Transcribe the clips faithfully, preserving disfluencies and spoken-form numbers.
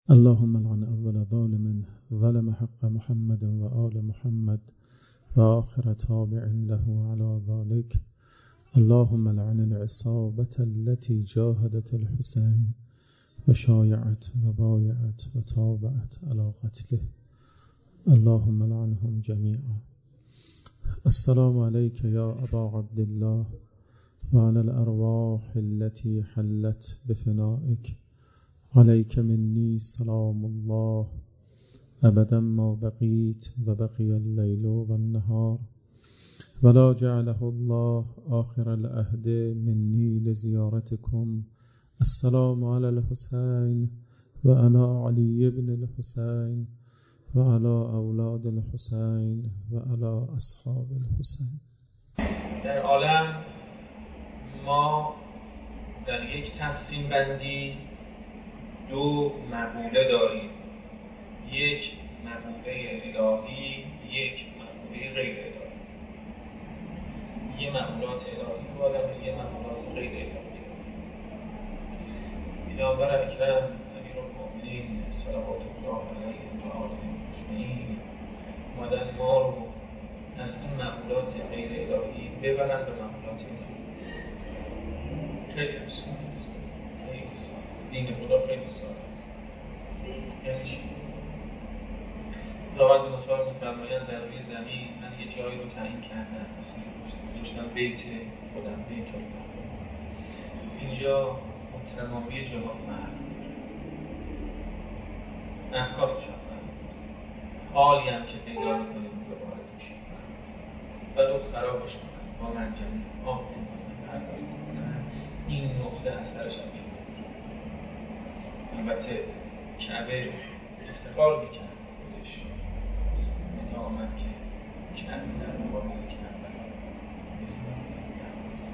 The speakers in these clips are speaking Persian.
اللهم لعن أول ظالم ظلم حق محمد وآل محمد وآخر تابع له على ذلك. اللهم لعن العصابة التي جاهدت الحسين وشايعت وبايعت وتابعت على قتله. اللهم لعنهم جميعا. السلام عليك يا أبا عبد الله وعلى الأرواح التي حلت بفنائك. عليك مني سلام الله أبدا ما بقيت وبقي الليل والنهار، ولا جعله الله آخر العهد مني لزيارتكم. السلام على الحسين وعلى علي بن الحسين وعلى أولاد الحسين وعلى أصحاب الحسين. در عالم ما در یک تقسیم بندی دو مقوله داریم، یک مقوله الهی، یک مقوله غیر الهی. یه مقولات الهی تو عالم، یه مقولات غیر الهی. پیامبر اکرم امیرالمؤمنین صلوات الله علیه و آله اجمعین اومدن ما رو از این مقولات غیر الهی ببرن به مقولات الهی. خیلی ساده است، خیلی ساده است. دین خدا خیلی ساده است. یعنی چی؟ خداوند متعال می‌فرمایند در روی زمین من یه جایی رو تعیین کردم، مثلا گذاشتم بیت خودم، بیت الله. اینجا با تمامی جهات فرق احکامش هم فرق، حالی هم که پیدا می‌کنید به وارد میشید و دو خرابش کنن با منجمه آب بندازن، هر کاری بکنن. این نقطه اثرش هم این بود. البته کعبه افتخار میکرد خودش، مدعا آمد که کعبه در مقابل کعبه اسلام درست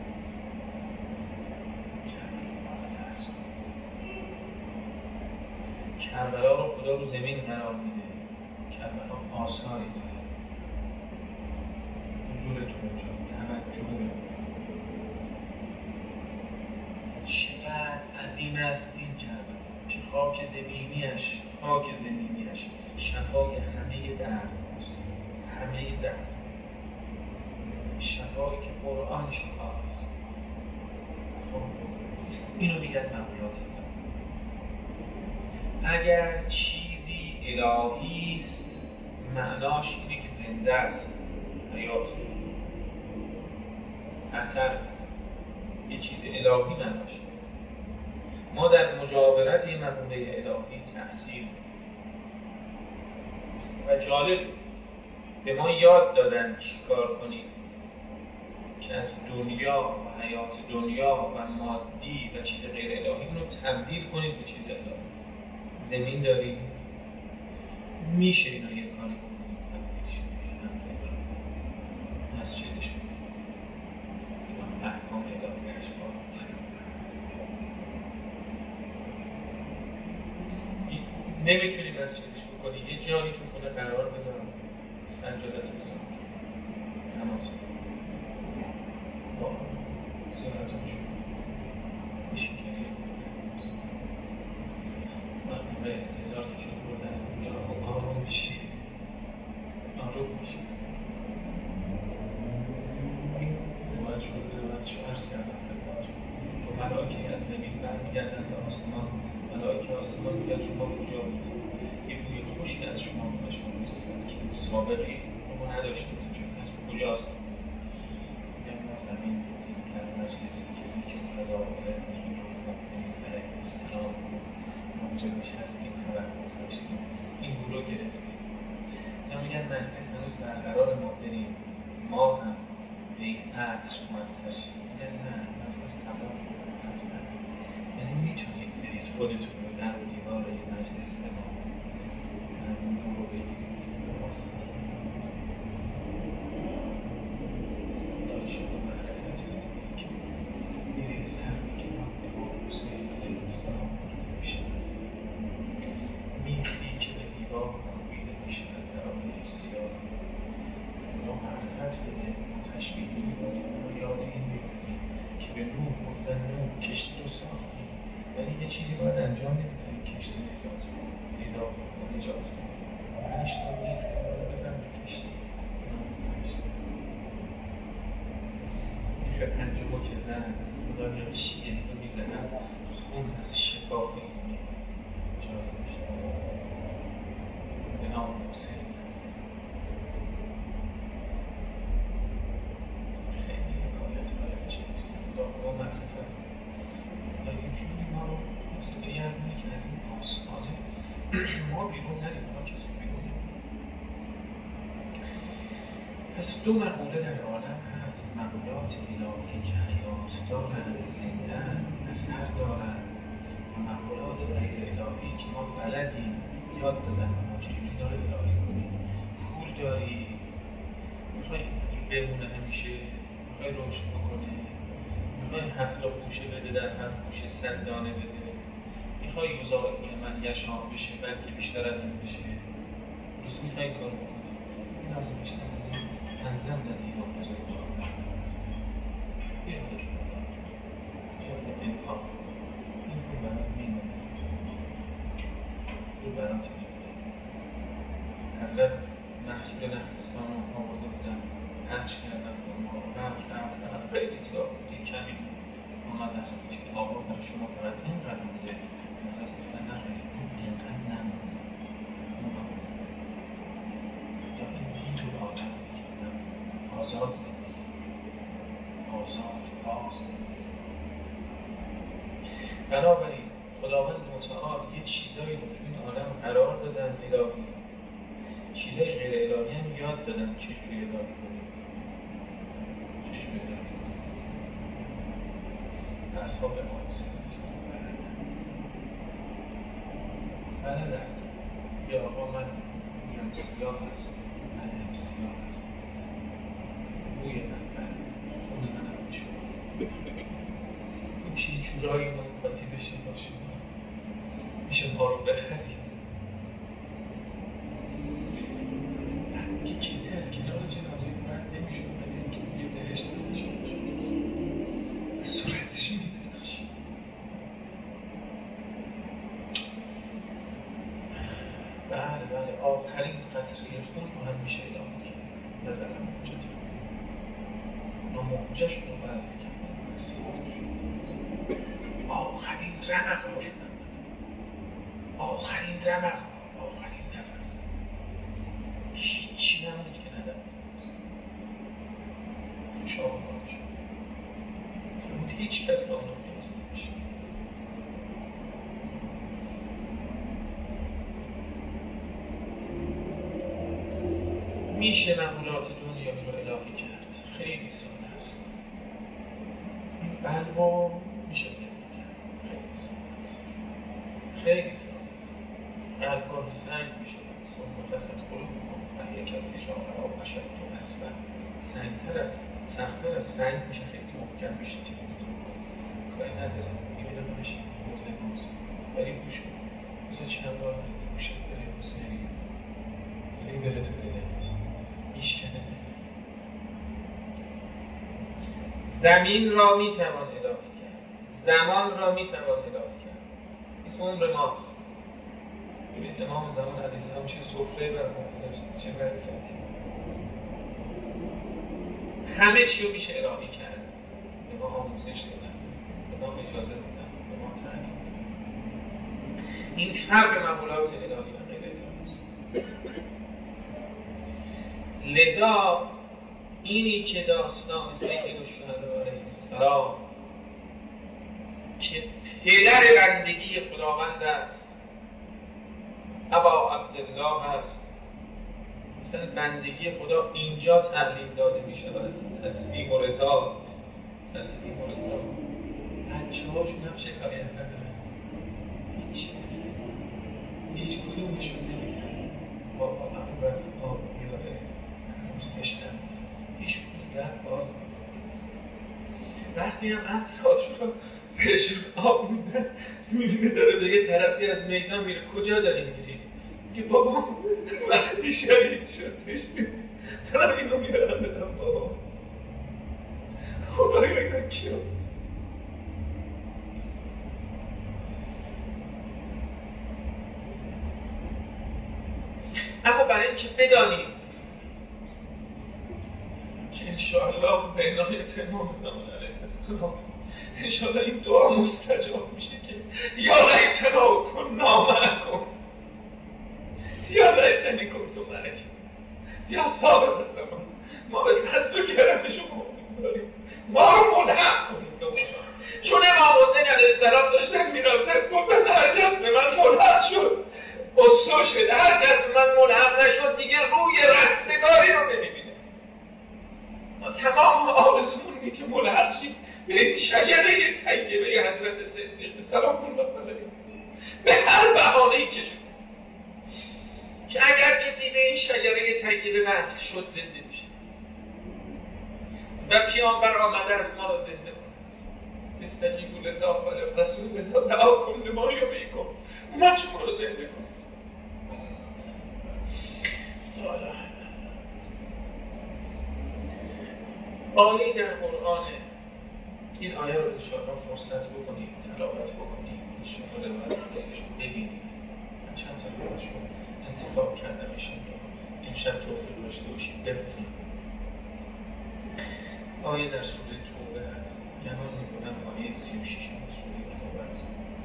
کربلا رو خدا رو زمین قرار میده. کربلا آثاری داره. حضورتون اونجا توجه چقدر عظیم است این کربلا که خاک زمینیش خاک زمینیش شفای همه درد است، همه درد، شفایی که قرآن شفا است. خب اینو میگن مقولات الهی. اگر چیزی الهی است معناش اینه که زنده است، حیات، اثر. یه چیز الهی معناش. ما در مجاورت این مقوله الهی تأثیر و جالب به ما یاد دادن چی کار کنید که از دنیا و حیات دنیا و مادی و چیز غیر الهی رو تبدیل کنید به چیز الهی. زمین داریم، میشه اینا یه کاری بکنید تبدیلش کنید، مسجدش کنید، اینا احکام الهی اشکال نمیتونی مسجدش بکنی، یه جایی تو خونه قرار بذار، سجادت بذار، نماز با سرعتون شد بشکری مقومه هزار کشت بردن یا آروم بشی آروم بشی نماز شد نماز شد عرض کردم تو ملائکه از زمین برمیگردن به آسمان. ملائکه آسمان میگن شما کجا بودید؟ یه بوی خوشی از شما به شما میرسد که سابقی ما نداشتیم اینجا. از کجاست؟ میگن ما زمین بودیم در مجلسی که ذکر فضائل حضور المؤمنین علیه السلام بود. ما اونجا نشستیم توقف داشتیم، این بو رو گرفتیم. اینا میگن مجلس هنوز برقرار، ما بریم ما هم به این عطر منتشیم. میگن نه مجلس تمام شد. یعنی میتونید برید خودتون رو در و دیوار یه مجلس امام اون بو رو بگیرید به آسمان. خدا شما معرفت بدید که زیر سر میکنم امام حسین علیه السلام برده میشود. میخی که به دیوار کوبیده میشود در آن یک سیاه. خدا معرفت بده، تشبیه میکنیم و یاد این بیفتیم که به نوح گفتن نوح کشتی رو ساختیم ولی یه چیزی باید انجام بدیم نجات پنج تا میخ بزن به کشتی میخ پنجمو که زن خدا میاد شیری رو میزنن خون از شکاف این جاری میشه به نام حسین. خیلی حکایت های عجیبست. خدا با معرفت خدا یه جوری ما رو بگردونه که از این آستانه ما بیرون نریم، ما کسی بیرون نریم. پس دو مقوله در عالم هست، مقولات الهی که حیات دارند، زنده‌اند، اثر دارند، و مقولات غیر الهی که ما بلدیم یاد دادن ما چجوری اینا رو الهی کنیم. پول داری، میخوای پول بمونه همیشه، میخوای رشد بکنه، میخوای هفت خوشه بده در هر خوشه صد دانه بده، میخوای یوزای کنه من یشان بشه بلکه بیشتر از این بشه، روز میخوای کار بکنی لازم بیشتر از این انزم نزید و بزرگ دار بیاده بیاده انفاق این پول برات میمونه، پول برات میمونه. حضرت محصول نخستان اونها برده بودن حج کردن اونها رفت رفت رفت خیلی زیاد بودی کمی آمد از که آقا برای شما فقط اینقدر بوده مثلا گفتن نخواهید اون اینقدر نمود خدا این اینجور آدم بکنم آزاد زندگی آزاد پاس زندگی. بنابراین خداوند متعال یه چیزایی رو تو این عالم قرار دادن الهی، چیزای غیر الهی هم یاد دادن چجوری الهی کنیم چجوری الهی کنیم. اصحاب امام حسین بلدن یا آقا من بویم سیاه هست بدم سیاه هست بوی من بد خون من هم شما میشه جورایی منفتی بشه با شما میشه ما رو بخرید. یه کسی از کنار جنازه مرد نمیشه اومده که بوی بهشت بدشه صورتش میدونش. بله بله آخرین قطره خون رو هم میشه الهی کرد نظر هم موجت ناموجه شد و بعضی کم آخرین رمق رو شدن آخرین رمق آخرین نفس هیچی نمود که ندم شاه باش نمود هیچ کس با اونو قیاس نمیشه. میشه مقولات دنیا رو الهی کرد خیلی ساده است. این قلب رو میشه زنده کرد خیلی ساده است خیلی ساده است. قلب رو سنگ میشه ثم قست قلوبکم فهی کالحجارة او اشد قسوة سنگتر از سخت‌تر از سنگ میشه خیلی محکم میشه تیکه تیکه کاری نداره یه دقیقه بشین حوزه موز ولی گوش کن بذار چند بار گوشت بره حسین بذاری بره تو دلت میشکنه. زمین را میتوان الهی کرد زمان را میتوان الهی کرد. این عمر ماست. ببینید امام زمان علیه السلام چه سفره بر ما گذاشت چه برکتی. همه چی رو میشه الهی کرد. به ما آموزش دادن به ما اجازه دادن به ما تعلیم دادن. این فرق مقولات الهی و غیر الهی است. لذا اینی که داستان سید الشهدا علیه السلام که پدر بندگی خداوند است ابا عبدالله است. مثلا بندگی خدا اینجا تعلیم داده می شود. تسلیم و رضا تسلیم و رضا بچه هاشون هم شکایت ندارن هیچ هیچ کدومشون نمیگن بابا همون رفت آب بیاره هنوز تشنم هیچ کدوم رفت باز وقتی هم عصر شد بهشون آب میدن میبینه داره به یه طرفی از میدان میره کجا داری میری؟ میگه بابا وقتی شهید شد بشید دارم اینو میارم بدم بابا خدایا اینا کیا اما برای اینکه بدانیم که انشاءالله به عنایت امام زمان علیه السلام انشاءالله این دعا مستجاب میشه که یا لیتنا کنا معکم یا لیتنی کنت معکم یا صاحب زمان. ما به دست و کرم شما داریم، ما رو ملحق کنید به ما. چون امام حسین علیه السلام داشتن میرفتن گفتن هر کس به من ملحق شد قصه شد، هر کس به من ملحق نشد دیگه روی رستگاری رو نمیبینه. ما تمام آرزومون اینه که ملحق شید به این شجره طیبه حضرت صدیق سلام الله علیه به هر بهانه‌ای که شد، که اگر کسی به این شجره طیبه وصل شد زنده میشه و پیامبر آمده از ما رو زنده کنه. استجیبوا لله و للرسول اذا دعاکم لما یحییکم، اومد شما رو زنده کنه. آیه در قرآن، این آیه رو انشاءالله فرصت بکنید تلاوت بکنید، انشاءالله روایت زیرش رو ببینید. من چند تا روایتش رو انتخاب کردم انشاءالله امشب توفیق داشته باشید ببینید. آیه در سوره توبه هست، گمان میکنم آیه سی و شش سوره توبه هست.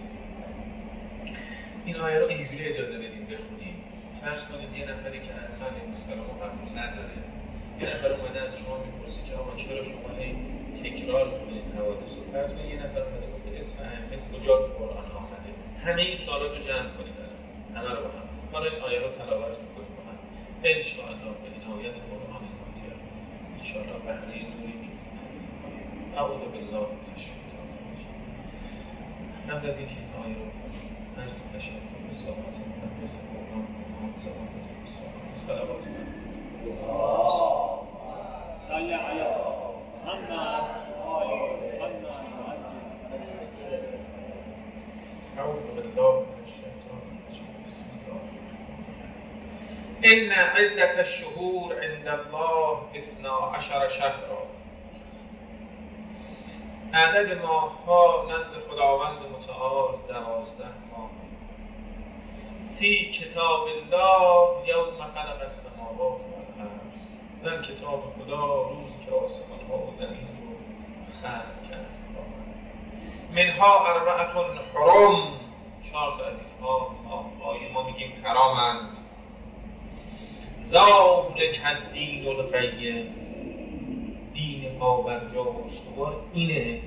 این آیه رو اینجوری اجازه بدیم بخونیم. فرض کنید یه نفری که اصلا این مسلمان رو قبول نداره، یه نفر اومده از شما میپرسی که آقا چرا شما هی تکرار میکنید حوادث رو؟ فرض کنید یه نفر اومده گفته اسم ائمه کجا تو قرآن آمده؟ همه این سوالات رو جمع کنید، همه رو با هم حالا این آیه رو تلاوت میکنید با هم ان شاء الله به عنایت قرآن ماتیه ان شاء الله بهره نوری می‌کنید. اعوذ بالله من الشیطان الرجیم. قبل از اینکه این آیه رو عرض تشکر به صحبت مقدس قرآن محمد زمان صلوات صلی علی محمد آل محمد. اعوذ بالله من الشیطان الرجیم. بسم الله ان عدة الشهور عند الله اثنا عشر شهرا. عدد ماه‌ها نزد خداوند متعال دوازده ماه. فی کتاب الله یوم خلق السماوات والارض. در کتاب خدا روزی که آسمان‌ها و زمین رو خلق کرد. منها اربعة حرم. چهار تا از اینها ماه‌های ما میگیم حرامند. ذالک الدین القیم. دین پابرجا و استوار اینه.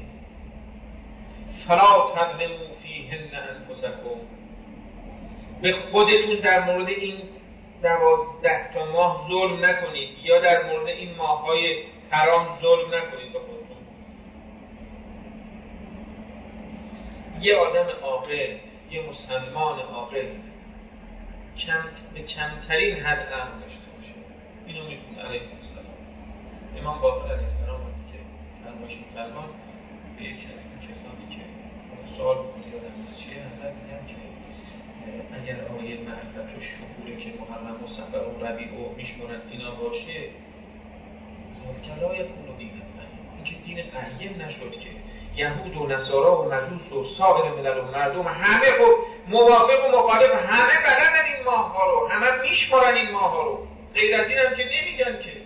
فلا تظلموا فیهن انفسکم. به خودتون در مورد این دوازده تا ماه ظلم نکنید، یا در مورد این ماه‌های حرام ظلم نکنید به خودتون. یه آدم عاقل، یه مسلمان عاقل کم به کمترین حد عقل داشته باشه. اینو میگه علیه السلام. امام باقر علیه السلام وقتی که فرمایش می‌فرمان به یکی از این کسانی که سوال بکنه یادم نیست چیه، حضرت میگن که اگر آیه معرفت و شهوره که محرم و صفر و ربیع و میشمارن اینا باشه، ذالک لا یکون دین قیم. این که دین قیم نشد که یهود و نصارا و مجوس و سایر ملل و مردم همه خب موافق و مخالف، همه بلدن این ماه ها رو، همه میشمارن این ماه ها رو، غیر از این هم که نمیگن که.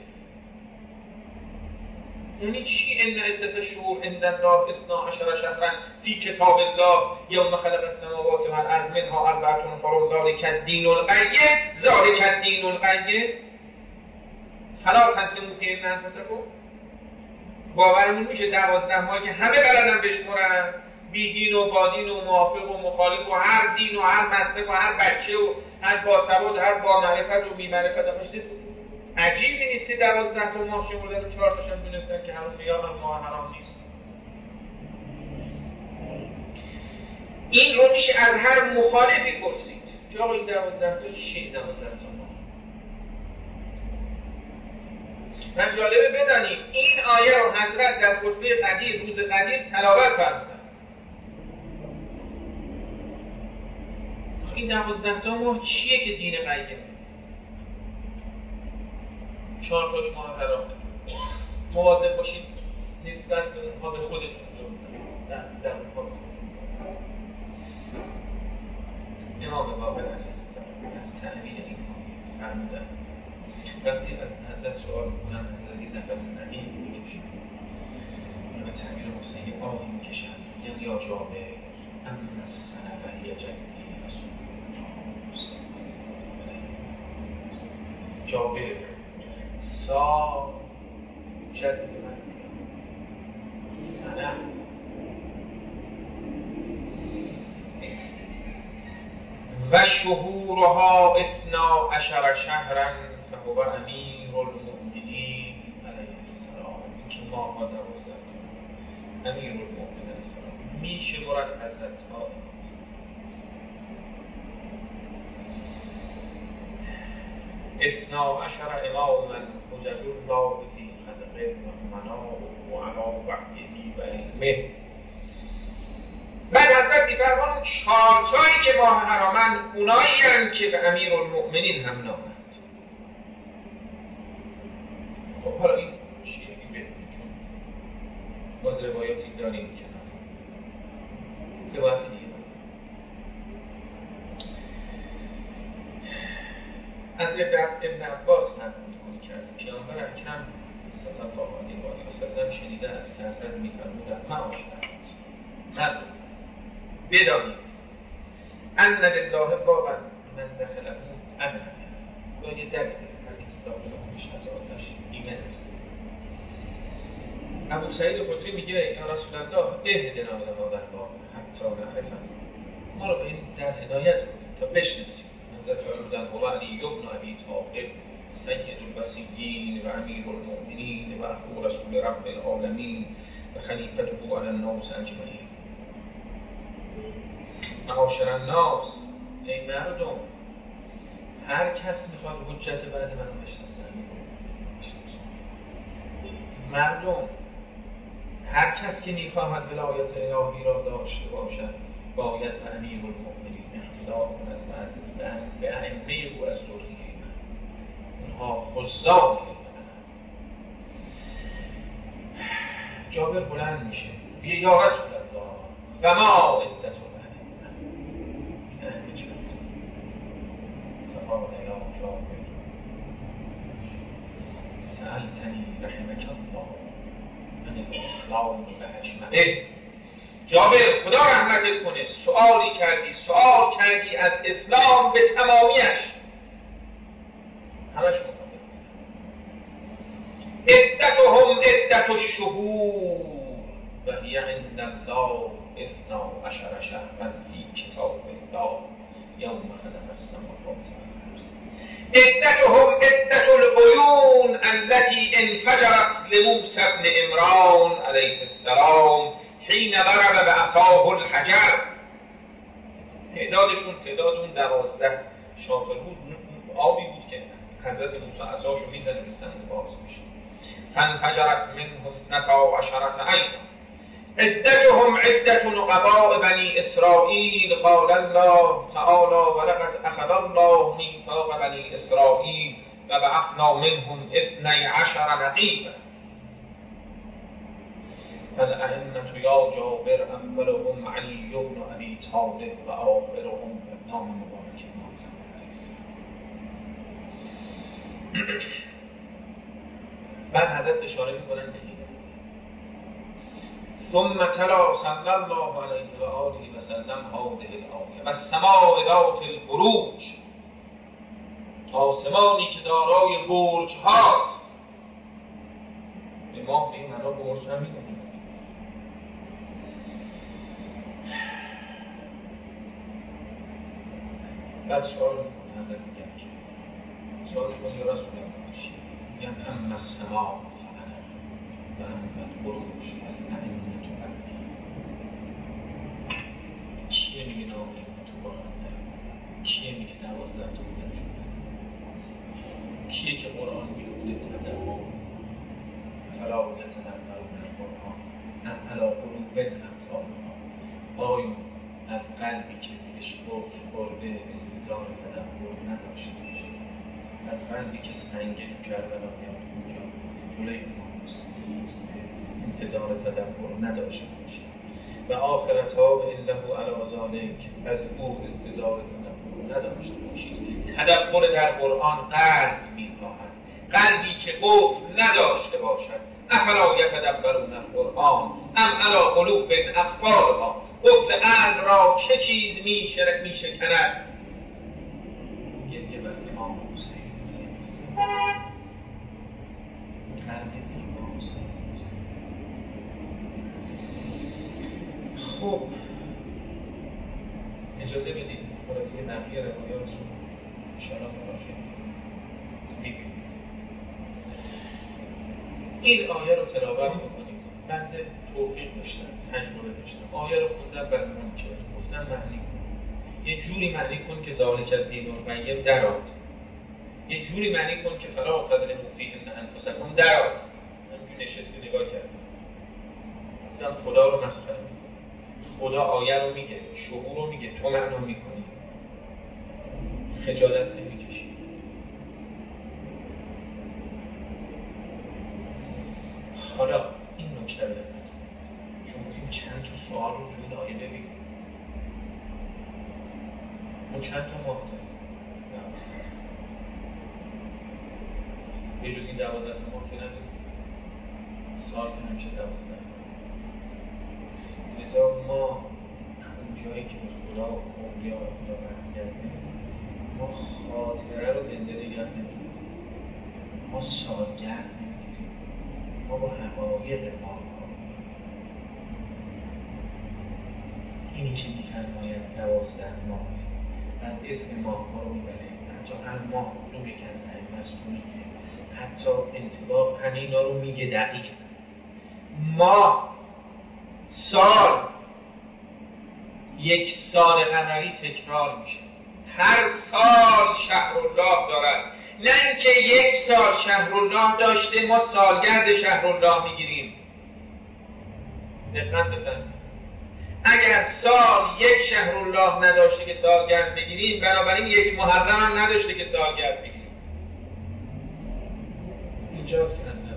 یعنی چی؟ ان عدة الشهور عند الله اثنا عشر شهرا فی کتاب الله یوم خلق السماوات والارض منها اربعة حرم ذلک الدین القیم. ذلک الدین القیم فلا تظلموا فیهن انفسکم. باورمون میشه دوازده ماه که همه بلدن بشمرن، بی دین و با دین و موافق و مخالف و هر دین و هر مذهب و هر بچه و هر باسواد هر با معرفت و بی معرفت همش عجیبی نیست که دوازده تا ماه شمردن و چهار تاشون دونستن که حرام یا هم ماه حرام نیست. این رو میشه از هر مخالفی پرسید که آقا این دوازده تا چیه؟ دوازده تا ماه. من جالبه بدانیم این آیه رو حضرت در خطبه قدیر روز قدیر تلاوت فرمودن. این دوازده تا ماه چیه که دین قیمه؟ چهار تاش ماه حرامه. مواظب باشید نسبت به اونها به خودتون در در اونها امام باقر علیه السلام از تعبیر این آیه فرمودن وقتی از حضرت سوال میکنن حضرت یه نفس عمیق میکشن و به تعبیر حسینی آهی میکشن یعنی یا جابر اما السنه وحی جدی رسول جابر سا جد من سنه و شهورها اثنا عشر شهرا فهو امیر المؤمنین علیه السلام. این که ماه ها دوازده امیر المؤمنین علیه السلام میشه مرد حضرت ها اثنا عشر اماما وجد الله فی خلقه و مناه و علا وحیه و علمه. بعد حضرت می‌فرمایند چهارتایی که ماه حرامن اونایی هستند که به امیر المؤمنین هم نامند. خب حالا این چیه؟ این بهتون چون باز روایاتی داریم کنار روایت دیگه از ابن عباس نقل می‌کنه که از پیامبر اکرم صلی الله علیه و سلم شنیده است که حضرت می‌فرمودند معاشر الناس مردم بدانید ان لله بابا من دخله امن یا یه در هر کسی داخل خودش از آتش ایمن است. ابو سعید خدری میگه یا رسول الله اهدنا لهذا الباب حتی نعرفه، ما رو به این در هدایت کنید تا بشناسیم. حضرت فرمودند هو علی بن ابی طالب سید الوصیین و امیر المؤمنین و اخو رسول رب العالمین و خلیفته علی الناس اجمعین. معاشر الناس ای مردم، هر کس میخواد حجت بعد منو بشناسه. مردم، هر کس که میخواهد ولایت الهی را داشته باشد باید به امیر المؤمنین اقتدا کند و از به ائمه او از ذریه من، اونها خزان جابر بلند میشه بیا یا رسول الله و ما عدت سألتني رحمك الله عن الاسلام بأجمعه. جابر خدا رحمتت کنه سوالی کردی سوال کردی از اسلام به تمامیش، همش مطابق. عدتهم عدت الشهور و هی عند الله اثنا عشر شهرا فی کتاب الله یوم خلق السماوات والارض. عدتهم عدت العیون التي انفجرت لموسى بن عمران علیه السلام حین ضرب بعصاه الحجر. تعدادشون تعداد اون دوازده شاخه بود، آبی بود که حضرت موسی عصاشو میزنه به سنگ باز میشه. فانفجرت منه اثنتا عشرة عینا. عدتهم عدة نقباء بني إسرائيل قال الله تعالى ولقد أخذ الله ميثاق بني إسرائيل وبعثنا منهم اثني عشر نقيبا. فالأئمة يا جابر أولهم علي بن أبي طالب وآخرهم ابن مبارك بعد حضرت اشاره میکنن به این ثم تلا صلی الله علیه و آله و سلم هذه الآیه و السماء ذات البروج، آسمانی که دارای برج هاست. به ما به این معنا برج هم میگن. بعد سوال میکنه حضرت میگن که سوال میکنه یا رسول الله چی؟ میگن اما السماء فانا و اما البروج فالائمة بعدی. چیه میگه ناقل تو قرآن داره؟ کیه میگه دوازده تا بوده شده؟ کیه که قرآن میگه بوده تدبر فلا یتدبرون القرآن ام علی قلوب اقفالها. آیا از قلبی که بهش خورده انتظار تدبر نداشته باشه، از قلبی که سنگین کرده و میاد اونجا جلوی امام انتظار تدبر نداشته باشه و آخرت ها به انه علی ذالک از او انتظار تدبر نداشته باشید، تدبر در قرآن قلب می‌خواهد، قلبی که قفل نداشته باشد. افلا یتدبرون القرآن ام علی قلوب اقفالها. قفل قلب را چه چیز می‌شکند می‌شکند؟ گریه بر امام حسین. خب اجازه بدید خلاصه نقلی روایات رو انشاءالله مراجعه می‌کنیم. این آیه رو تلاوت بکنید. بنده توفیق داشتم، تجربه داشتم، آیه رو خوندم بر منکر گفتم معنی کن، یه جوری معنی کن که ذالک الدین القیم درآد، یه جوری معنی کن که فلا تظلموا فیهن انفسکم درآد. همینجوری نشستی نگاه کردم، گفتم خدا رو مسخره می‌کنی. خدا آیه رو میگه، شعور رو میگه، تو معنا میکنی، خجالت نمیکشی. حالا این نکته رو چون گفتیم چند تا سوال رو تو این آیه ببینیم. ما چند تا ماه داریم؟ به جز این دوازده تا ماه که نداریم، سال که همیشه دوازده. لذا ما اون جایی که به خدا و اولیا و خدا برمیگردیم، ما خاطره رو زنده نگه نمی‌داریم، ما سالگرد نمی‌گیریم، ما با حقایق ما اینی که می‌فرماید دوازده ماه بعد اسم ماه‌ها رو میبره، حتی هر ماه کدوم یک از ائمه است رو میگه، حتی انطباق همه اینا رو میگه دقیق. ماه، سال، یک سال قمری تکرار میشه، هر سال شهرالله دارد، نه اینکه یک سال شهرالله داشته ما سالگرد شهرالله میگیریم. دقت بفرمایید، اگر سال یک شهرالله نداشته که سالگرد بگیریم، بنابراین یک محرم هم نداشته که سالگرد بگیریم. اینجاست که نظر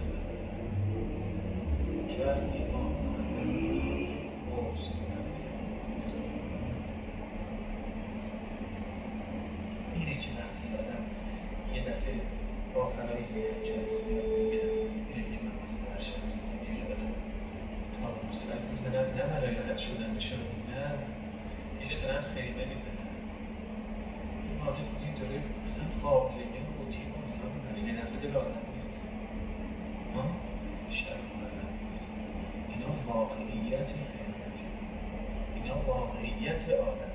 که وقتی ما اینه که وقتی آدم یه دفعه با فرایزی جذب یاد میگیره، یه مغز برشت میگیره بدن تا مصرف میزنن، نه برای رد شدن شدی، نه یه جه دارن خیلی میزنن. این ماده خود اینطوره مثلا قابلمه و روتین و اینا میبنی، یه دفعه دل آدم میرسه شب آدم میرسه. اینا واقعیت خیلیتی، اینا واقعیت آدم.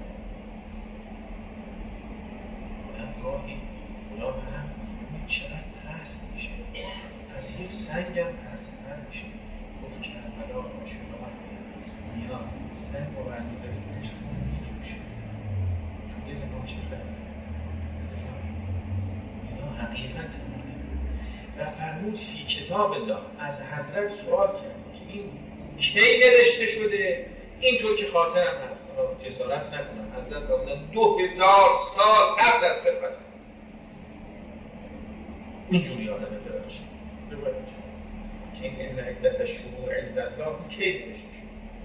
آدم گاهی خدا هم چقدر پست میشه، از یه سنگ هم پست‌تر میشه. گفت کربلا آشورا میاد سنگ و برمی‌داری زنش خون میجوشه، تو دل ما چه خبره؟ اینا حقیقت مونه. و فرمود فی کتاب الله، از حضرت سوال کرد که این کی نوشته شده؟ اینطور که خاطرم هست، جسارت نکنم، حضرت فرمودن دو هزار سال قبل از خلقت. اینجوری آدمه ببخشید ببخشید که این این عدت شهور عند الله کی نوشته شده.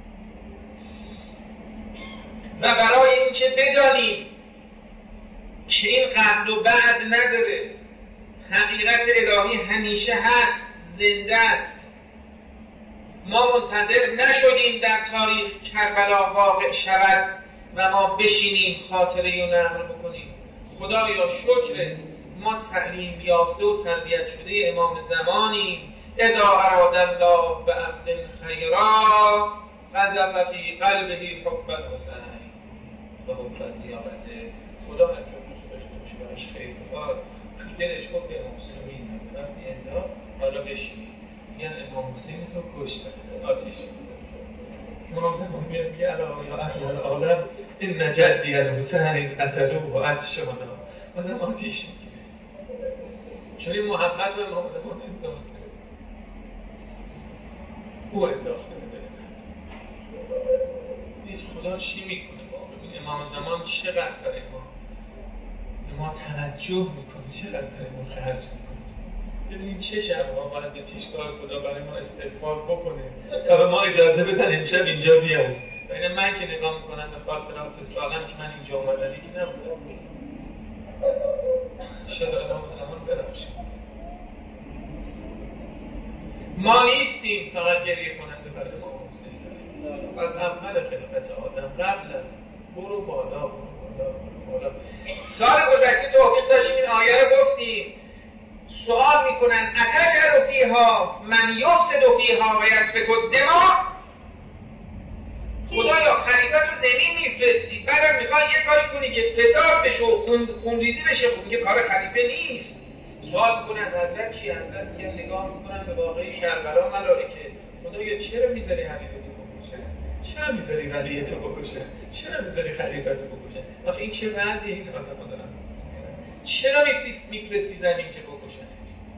و برای این که بدانیم که این قبل و بعد نداره، حقیقت الهی همیشه هست، زنده است. ما منتظر نشدیم در تاریخ کربلا واقع شود و ما بشینیم خاطره رو نقل بکنیم. خدایا شکرت، ما تعلیم یافته و تربیت شده امام زمانیم. اذا اراد الله بعبد خیرا قذف فی قلبه حب الحسین و حب زیارته. خدا هر جا دوست داشته باشه براش خیر بخواد، تو دلش حب امام حسین رو می‌نازه. وقتی انداخت حالا بشینیم میگن امام حسین تو کشتن، آتیش امام زمان میاد میگه الا یا اهل العالم این جدی الحسین قتلوه و عطشانا، آدم آتیش میگیره چون این محبت رو امام زمان انداخته، او انداخته به دل من. خدا چی میکنه با ببین امام زمان چقدر برای ما به ما توجه میکنه، چقدر برای ما خرج میکنه. ببینیم چه شب‌ها باید به پیشگاه خدا برای ما استغفار بکنه تا به ما اجازه بدن امشب اینجا بیام. ببین من که نگاه میکنم به خاطرات سالم که من اینجا اومدم یکی نبودم، چرا امام زمان ببخشید. ما نیستیم فقط گریه کننده برای امام حسین. از اول خلقت آدم قبل از برو بالا برو بالا برو بالا. سال گذشته توفیق داشتیم این آیه رو گفتیم. سوال میکنن اتجر فیها من یفسد فیها و یسفک الدماء. خدایا خلیفه رو زمین میفرستی بعدم میخوای یه کاری کنی که فساد بشه و خون خونریزی بشه. خب میگه کار خلیفه نیست. سوال میکنن حضرت چی؟ حضرت میگن نگاه میکنن به واقعی کربلا ملائکه خدایا چرا میذاری حبیبتو بکشن؟ چرا میذاری ولیتو بکشن؟ چرا میذاری خلیفتو بکشن؟ آخه این چه وضعی این آدم‌ها دارن؟ چرا میفرستی زمین که بکشن؟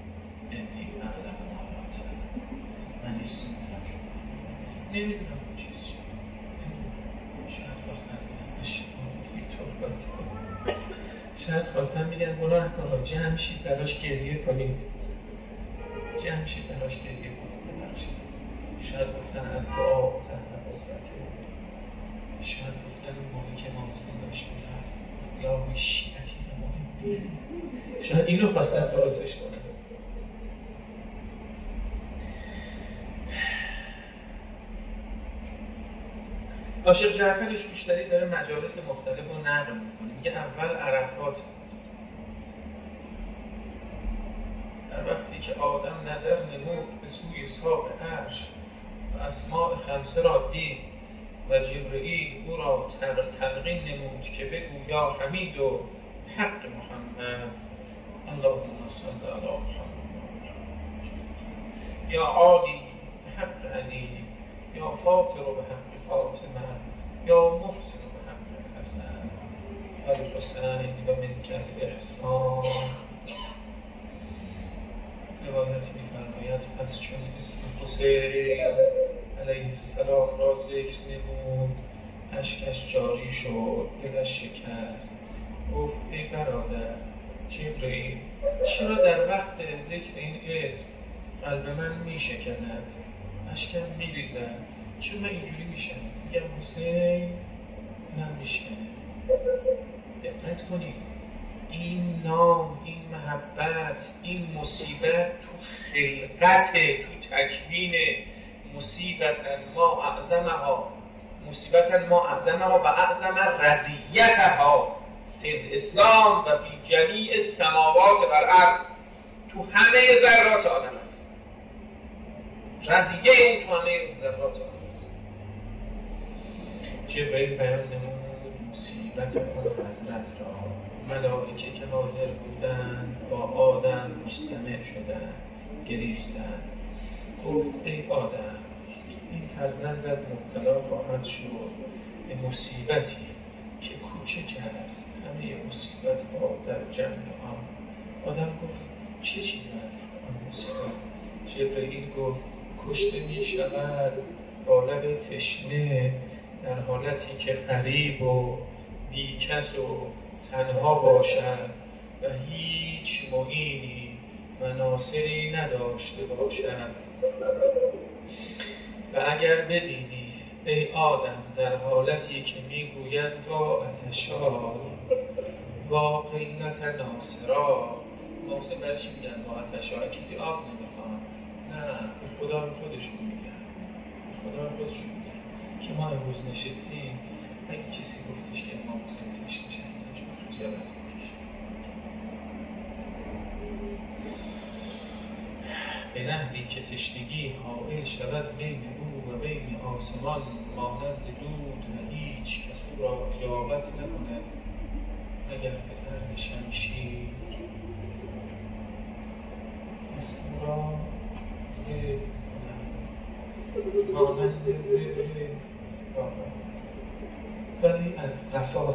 من نیستم نمیدونم چیز چی شاید خواستم بگم شاید خواستم بگم گناه کنم جمع شید براش گریه کنید جمع شید براش گریه کنید ببخشید. شاید گفتن دعا تحت قدرته. شاید گفتن اون موقع که ما مسلم داشت میرفت یا شیعتی نمایم. شاید اینو خواستن درستش کنن. عاشق جعفرش بیشتری داره مجالس مختلف رو نقل میکنه. میگه اول عرفات در وقتی که آدم نظر نمود به سوی ساق عرش و اسماء خمسه را دید و جبرئیل او را تلقین نمود که بگو یا حمید و حق محمد اللهم صل علی محمد یا عالی به حق علی یا فاطر به حق فاطمه یا مفسد به حق حسن الحسین و منک الاحسان. روایت می‌فرماید پس چون اسم حسین علیه السلام را ذکر نمود اشکش جاری شد دلش شکست. گفت ای برادر جبرئیل چرا در وقت ذکر این اسم قلب من می‌شکند اشکم می‌ریزد؟ چون من اینجوری میشم میگم حسین من میشکنه. دقت کنید این نام این محبت این مصیبت تو خلقت تو تکوین مصیبت ما اعظمها مصیبت ما اعظمها و اعظم رضیتها فی الاسلام و فی جمیع السماوات و الارض. تو همه ذرات آدم است رضیه اون تو همه ذرات آدم. جبرئیل بیان نمود مصیبت اون حضرت را. ملائکه که حاضر بودند با آدم مستمع شدند گریستند. گفت ای آدم این فرزندت مبتلا خواهد شد به مصیبتی که کوچک است همه مصیبت ها در جمع آن. آدم گفت چه چیز است آن مصیبت؟ جبرئیل گفت کشته می شود با لب تشنه در حالتی که غریب و بیکس و تنها باشد و هیچ معینی و ناصری نداشته باشد. و اگر ببینی ای آدم در حالتی که میگوید با اتشا با قلت ناصرا. ناصر برای چی میگن با اتشا؟ کسی آب نمیخواد؟ نه به خدا خودشون میگن به خدا خودشون میگن که ما امروز نشستیم اگه کسی گفتش که امام حسین تشنه شد چون خجالت میکشه. به نحوی که تشنگی حائل شود بین او و بین آسمان مانند دود و هیچ کس او را اجابت نکند مگر به ضرب شمشیر. پس او را ذبح کند مانند ذبح گاو ولی از قفا.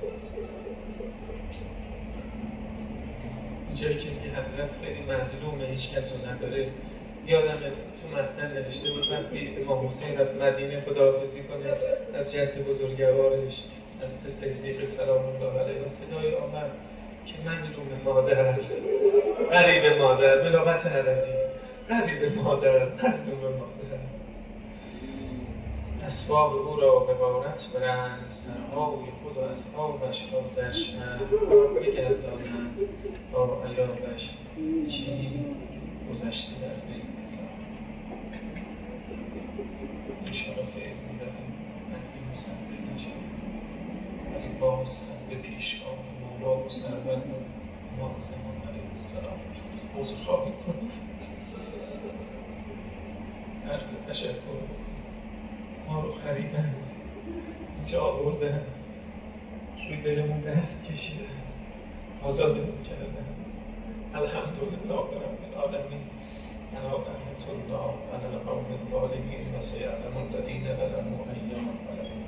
اینجایی که میگه حضرت خیلی مظلومه هیچ کس رو نداره. یادم تو متن نوشته بود وقتی امام حسین رفت مدینه خداحافظی کنه از جد بزرگوارش از صدیق سلام الله علیه و صدای آمد که مظلوم مادر غریب مادر به لغت عربی غریب مادر مظلوم مادر. اسباب او را به غارت برند سرهای خود و اصحابش را در شهرها بگردانند تا گذشته در بین انشاءالله فیض میدهیم مهدی مصدق نشد ولی باز هم به پیشگاه مولا و سرور امام زمان علیه السلام عذر خواهی کنیم، عرض تشکر ما رو خریدن، اینجا آوردن، روی دلمون دست کشیدن، آزادمون کردن. الحمدلله رب العالمین. انا رحمت الله علی القوم الظالمین و سیعلم الذین ظلموا ایام الظالمین.